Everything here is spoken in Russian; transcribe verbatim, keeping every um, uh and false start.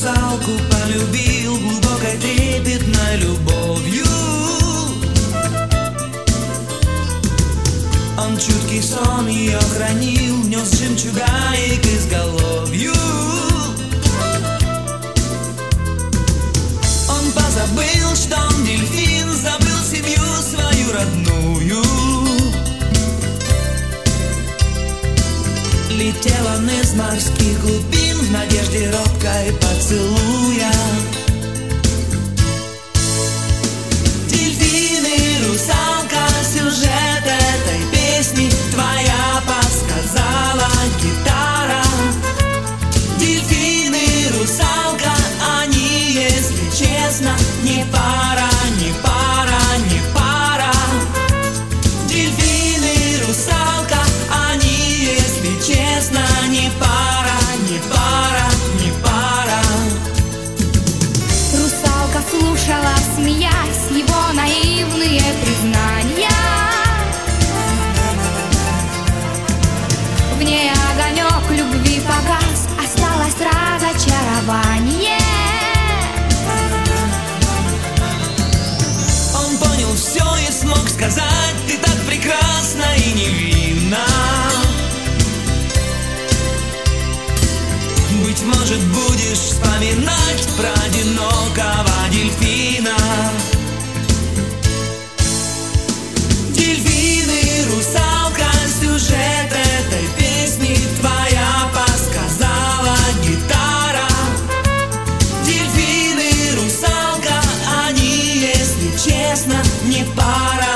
русалку полюбил глубокой трепетной любовью. Он чуткий сон ее хранил, нес жемчуга ей к изголовью. Он позабыл, что он дельфин, забыл семью свою родную. Летел он из морских глубин в надежде робкой поцелуя. Дельфины, русалка, сюжет этой песни твоя подсказала гитара. Дельфины, русалка, они, если честно, не пара, не пара, не пара. Дельфины, русалка, они, если честно, не пара, не пара, не пара. Русалка слушала, смеясь, его наивные признания. В ней огонек любви погас, осталось разочарование. Он понял все и смог сказать: ты так прекрасна и невинна. Быть может, будешь вспоминать про одинокого дельфина. Дельфины, русалка, сюжет этой песни твоя подсказала гитара. Дельфины, русалка, они, если честно, не пара.